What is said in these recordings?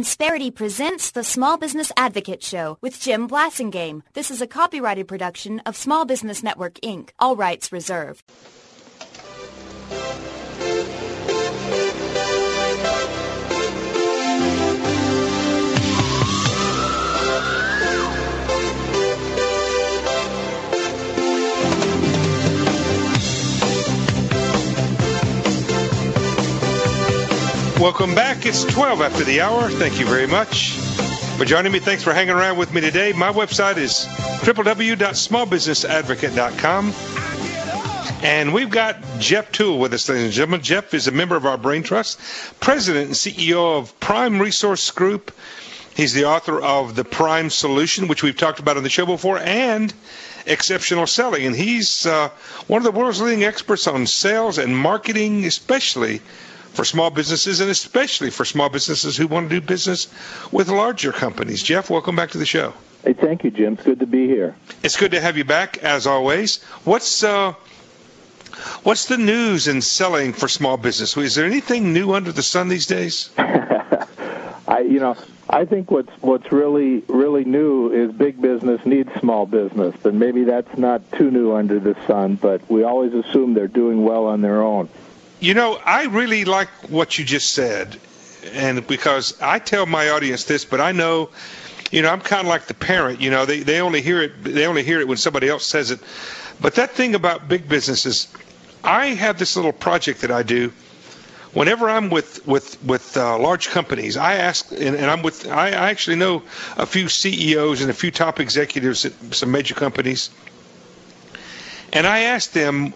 Insperity presents the Small Business Advocate Show with Jim Blasingame. This is a copyrighted production of Small Business Network, Inc. All rights reserved. Welcome back. It's 12 after the hour. Thank you very much for joining me. Thanks for hanging around with me today. My website is www.smallbusinessadvocate.com. And we've got Jeff Toole with us, ladies and gentlemen. Jeff is a member of our Brain Trust, president and CEO of Prime Resource Group. He's the author of The Prime Solution, which we've talked about on the show before, and Exceptional Selling. And he's one of the world's leading experts on sales and marketing, especially for small businesses, and especially for small businesses who want to do business with larger companies. Jeff, welcome back to the show. Hey, thank you, Jim. It's good to be here. It's good to have you back, as always. What's the news in selling for small business? Is there anything new under the sun these days? I think what's really new is big business needs small business, and maybe that's not too new under the sun, but we always assume they're doing well on their own. You know, I really like what you just said, and because I tell my audience this, but I know, I'm kind of like the parent. They only hear it when somebody else says it. But that thing about big businesses, I have this little project that I do. Whenever I'm with large companies, I ask, and I actually know a few CEOs and a few top executives at some major companies, and I ask them,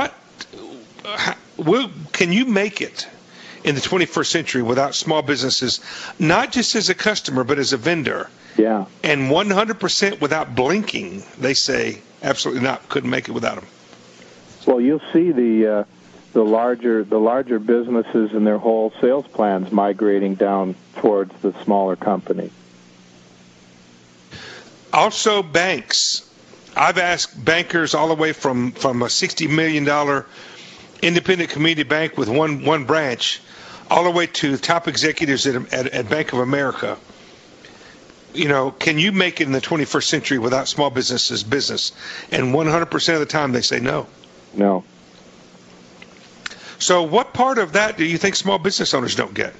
can you make it in the 21st century without small businesses, not just as a customer, but as a vendor? Yeah. And 100% without blinking, they say, absolutely not, couldn't make it without them. Well, you'll see the larger businesses and their whole sales plans migrating down towards the smaller company. Also, banks. I've asked bankers all the way from a $60 million independent community bank with one branch, all the way to top executives at Bank of America. Can you make it in the 21st century without small businesses business? And 100% of the time they say no. No. So what part of that do you think small business owners don't get?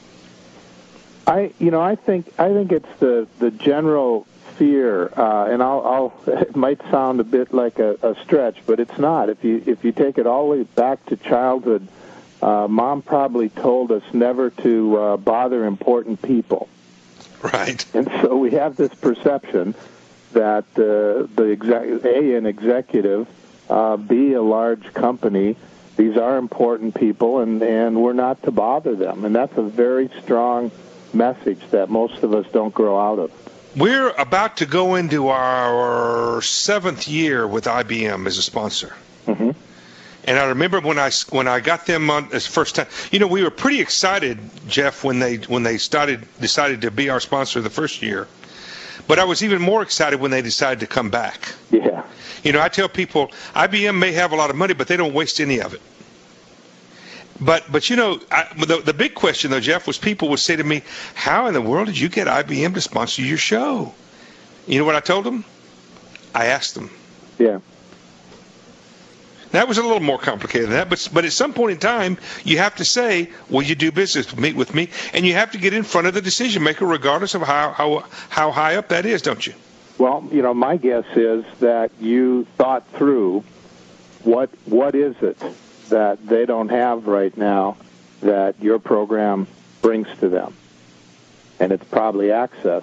I think it's the general fear, and it might sound a bit like a stretch, but it's not. If you take it all the way back to childhood, Mom probably told us never to bother important people. Right. And so we have this perception that an executive, B, a large company, these are important people, and we're not to bother them. And that's a very strong message that most of us don't grow out of. We're about to go into our 7th year with IBM as a sponsor. Mm-hmm. And I remember when I got them on this first time, we were pretty excited, Jeff, when they decided to be our sponsor the first year. But I was even more excited when they decided to come back. Yeah. I tell people IBM may have a lot of money, but they don't waste any of it. But the big question, though, Jeff, was people would say to me, how in the world did you get IBM to sponsor your show? You know what I told them? I asked them. Yeah. That was a little more complicated than that, but at some point in time, you have to say, will you do business with me? And you have to get in front of the decision maker, regardless of how high up that is, don't you? Well, my guess is that you thought through what is it that they don't have right now that your program brings to them. And it's probably access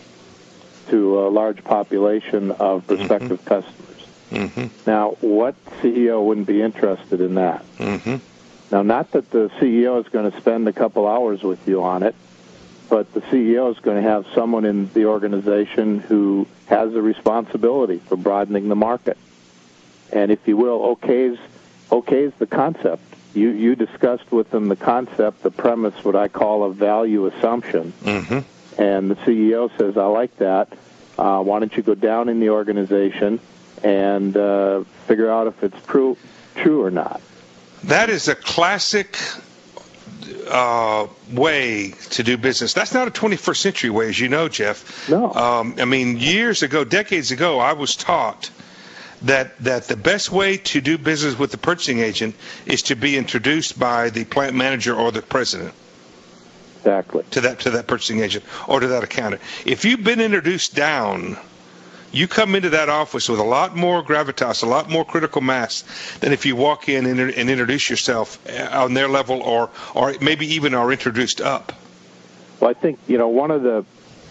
to a large population of prospective customers. Mm-hmm. Now, what CEO wouldn't be interested in that? Mm-hmm. Now, not that the CEO is going to spend a couple hours with you on it, but the CEO is going to have someone in the organization who has a responsibility for broadening the market. And if you will, okays the concept. You discussed with them the concept, the premise, what I call a value assumption. Mm-hmm. And the CEO says, I like that. Why don't you go down in the organization and figure out if it's true or not. That is a classic way to do business. That's not a 21st century way, as you know, Jeff. No. I mean, years ago, decades ago, I was taught that the best way to do business with the purchasing agent is to be introduced by the plant manager or the president. Exactly. To that purchasing agent or to that accountant. If you've been introduced down, you come into that office with a lot more gravitas, a lot more critical mass than if you walk in and introduce yourself on their level or maybe even are introduced up. Well, I think, one of the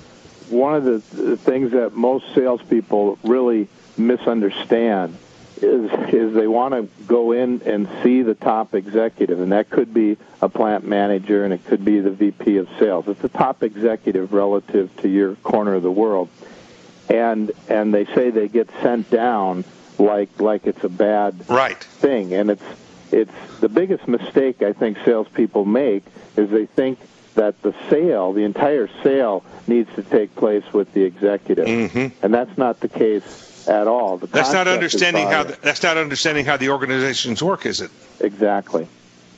things that most salespeople really misunderstand is they want to go in and see the top executive, and that could be a plant manager and it could be the VP of sales. It's the top executive relative to your corner of the world. And they say they get sent down like it's a bad thing. And it's the biggest mistake I think salespeople make is they think that the entire sale needs to take place with the executive. Mm-hmm. And that's not the case at all. That's not understanding how the organizations work, is it? Exactly.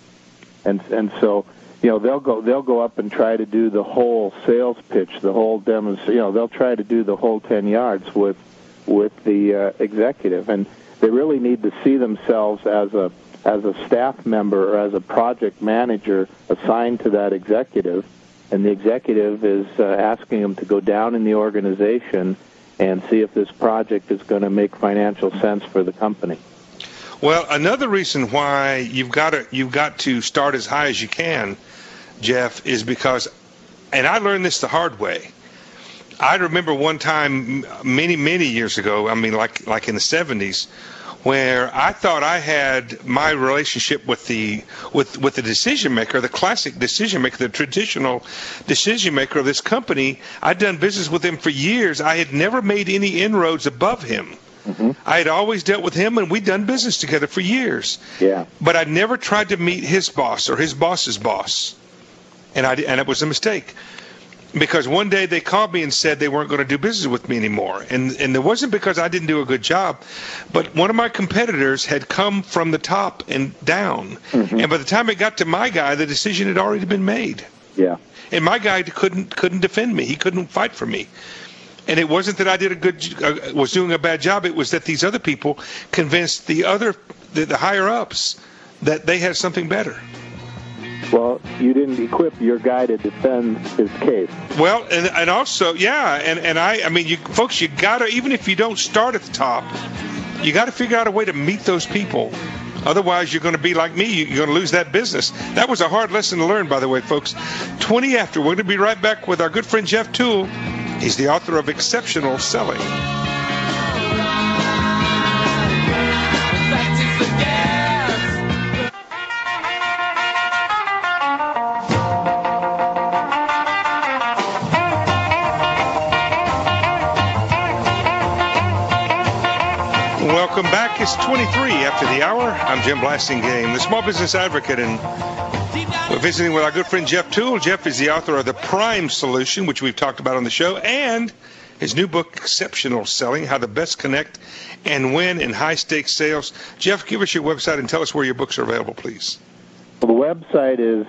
And so they'll go up and try to do the whole sales pitch, the whole demonstration. They'll try to do the whole 10 yards with the executive, and they really need to see themselves as a staff member or as a project manager assigned to that executive, and the executive is asking them to go down in the organization and see if this project is going to make financial sense for the company. Well, another reason why you've got to start as high as you can, Jeff, is because, and I learned this the hard way. I remember one time many years ago, I mean like in the 70s, where I thought I had my relationship with the decision maker, the classic decision maker, the traditional decision maker of this company. I'd done business with him for years. I had never made any inroads above him. Mm-hmm. I had always dealt with him, and we'd done business together for years. Yeah. But I'd never tried to meet his boss or his boss's boss, and it was a mistake. Because one day they called me and said they weren't going to do business with me anymore. And it wasn't because I didn't do a good job, but one of my competitors had come from the top and down. Mm-hmm. And by the time it got to my guy, the decision had already been made. Yeah. And my guy couldn't defend me. He couldn't fight for me. And it wasn't that I was doing a bad job. It was that these other people convinced the higher ups that they had something better. Well, you didn't equip your guy to defend his case. Well, and also, yeah, and I mean, you gotta, even if you don't start at the top, you got to figure out a way to meet those people. Otherwise, you're going to be like me. You're going to lose that business. That was a hard lesson to learn, by the way, folks. 20 after, we're going to be right back with our good friend Jeff Toole. He's the author of Exceptional Selling. Welcome back. It's 23 after the hour. I'm Jim Blasingame, the Small Business Advocate, and we're visiting with our good friend Jeff Toole. Jeff is the author of The Prime Solution, which we've talked about on the show, and his new book, Exceptional Selling, How to Best Connect and Win in High-Stakes Sales. Jeff, give us your website and tell us where your books are available, please. Well, the website is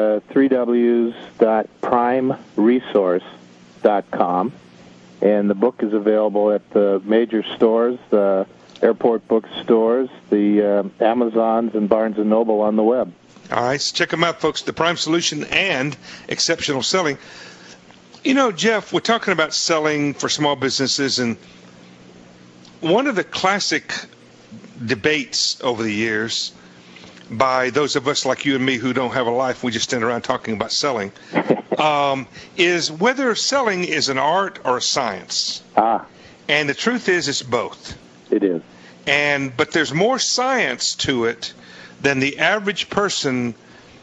www.primeresource.com, and the book is available at the major stores, the airport bookstores, the Amazons, and Barnes & Noble on the web. All right, so check them out, folks, The Prime Solution and Exceptional Selling. You know, Jeff, we're talking about selling for small businesses, and one of the classic debates over the years by those of us like you and me who don't have a life, we just stand around talking about selling, is whether selling is an art or a science. And the truth is it's both. It is. But there's more science to it than the average person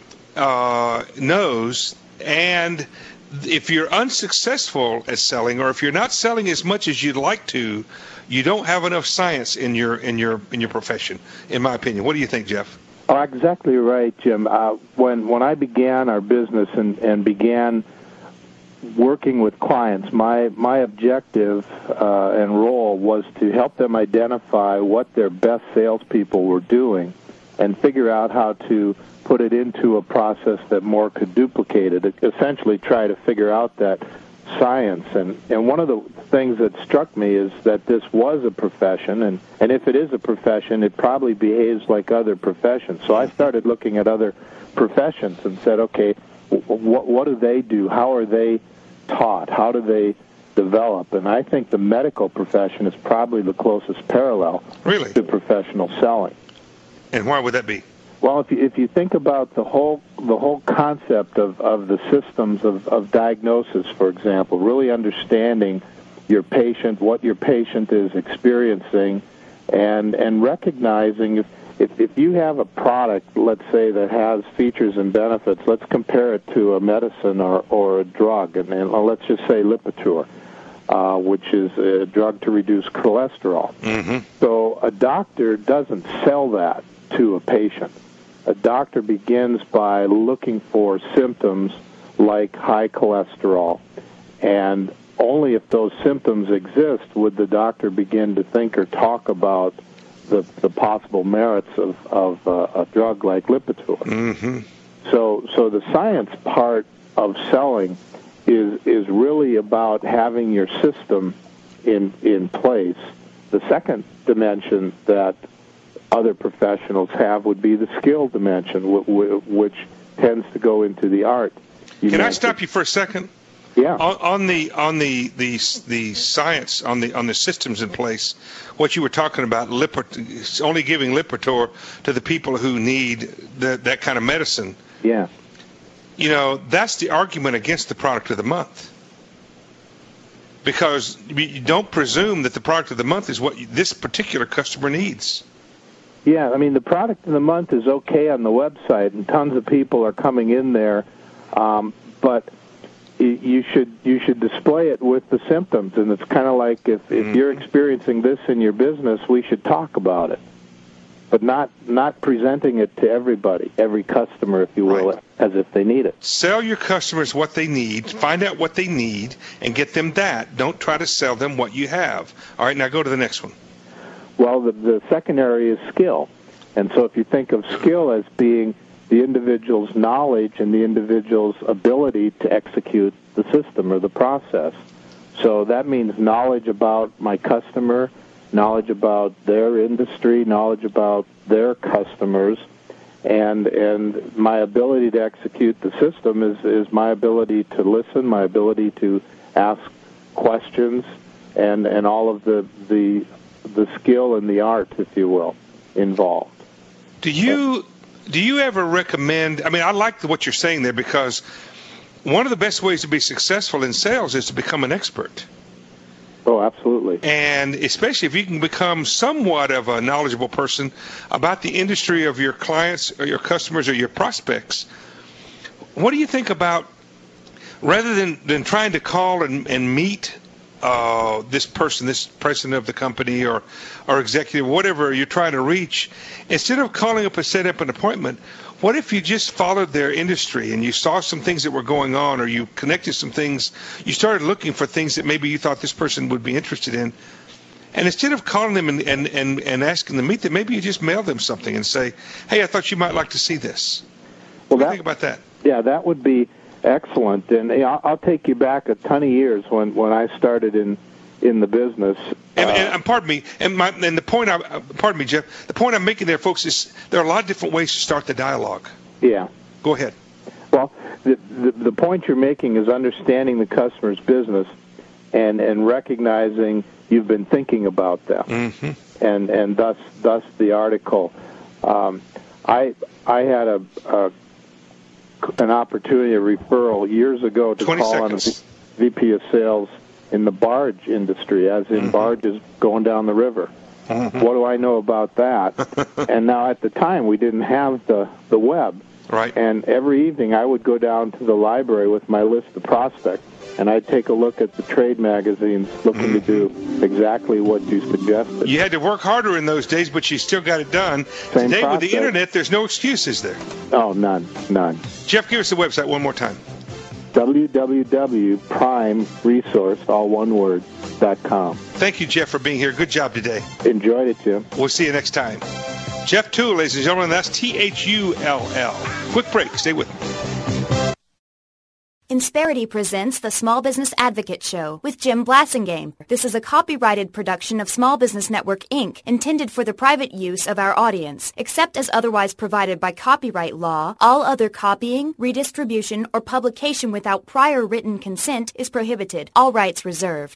knows. And if you're unsuccessful at selling, or if you're not selling as much as you'd like to, you don't have enough science in your profession, in my opinion. What do you think, Jeff? Oh, exactly right, Jim. When I began our business and began working with clients, my objective and role was to help them identify what their best salespeople were doing and figure out how to put it into a process that more could duplicate it. Essentially try to figure out that science. And one of the things that struck me is that this was a profession, and if it is a profession, it probably behaves like other professions. So I started looking at other professions and said, okay, what do they do? How are they taught? How do they develop? And I think the medical profession is probably the closest parallel to professional selling. And why would that be? Well, if you think about the whole concept of the systems of diagnosis, for example, really understanding your patient, what your patient is experiencing, and recognizing if you have a product, let's say, that has features and benefits, let's compare it to a medicine or a drug, and let's just say Lipitor, which is a drug to reduce cholesterol. Mm-hmm. So a doctor doesn't sell that to a patient. A doctor begins by looking for symptoms like high cholesterol, and only if those symptoms exist would the doctor begin to think or talk about the possible merits of a drug like Lipitor. Mm-hmm. So the science part of selling is really about having your system in place. The second dimension that other professionals have would be the skill dimension, which tends to go into the art. Can I stop you for a second? Yeah. On the science, on the systems in place, what you were talking about, only giving Lipitor to the people who need that kind of medicine. Yeah. You know, that's the argument against the product of the month. Because you don't presume that the product of the month is what this particular customer needs. Yeah, I mean, the product of the month is okay on the website, and tons of people are coming in there, but you should display it with the symptoms, and it's kind of like if you're experiencing this in your business, we should talk about it, but not presenting it to everybody, every customer, if you will, right, as if they need it. Sell your customers what they need, find out what they need, and get them that. Don't try to sell them what you have. All right, now go to the next one. Well, the second area is skill. And so if you think of skill as being the individual's knowledge and the individual's ability to execute the system or the process. So that means knowledge about my customer, knowledge about their industry, knowledge about their customers, and my ability to execute the system is my ability to listen, my ability to ask questions, and all of the skill and the art, if you will, involved. Do you ever recommend, I mean, I like what you're saying there, because one of the best ways to be successful in sales is to become an expert. Oh, absolutely. And especially if you can become somewhat of a knowledgeable person about the industry of your clients or your customers or your prospects. What do you think about, rather than trying to call and meet this person, this president of the company or executive, whatever you're trying to reach, instead of calling up and set up an appointment, what if you just followed their industry and you saw some things that were going on, or you connected some things, you started looking for things that maybe you thought this person would be interested in, and instead of calling them and asking them to meet them, maybe you just mail them something and say, hey, I thought you might like to see this. What do you think about that? Yeah, that would be excellent. And I'll take you back a ton of years when I started in the business. And pardon me, the point pardon me, Jeff. The point I'm making there, folks, is there are a lot of different ways to start the dialogue. Yeah. Go ahead. Well, the point you're making is understanding the customer's business and recognizing you've been thinking about them, mm-hmm. and thus the article. I had an opportunity, a referral years ago to call on a VP of sales in the barge industry, as in mm-hmm. barges going down the river. Mm-hmm. What do I know about that? And now at the time we didn't have the web. Right. And every evening I would go down to the library with my list of prospects, and I'd take a look at the trade magazines looking mm-hmm. to do exactly what you suggested. You had to work harder in those days, but you still got it done. Same Today process. With the Internet, there's no excuses there. Oh, none. Jeff, give us the website one more time. www.primeresource.com. Thank you, Jeff, for being here. Good job today. Enjoyed it, Jim. We'll see you next time. Jeff Tull, ladies and gentlemen, that's Thull. Quick break. Stay with me. Insperity presents the Small Business Advocate Show with Jim Blasingame. This is a copyrighted production of Small Business Network, Inc., intended for the private use of our audience. Except as otherwise provided by copyright law, all other copying, redistribution, or publication without prior written consent is prohibited. All rights reserved.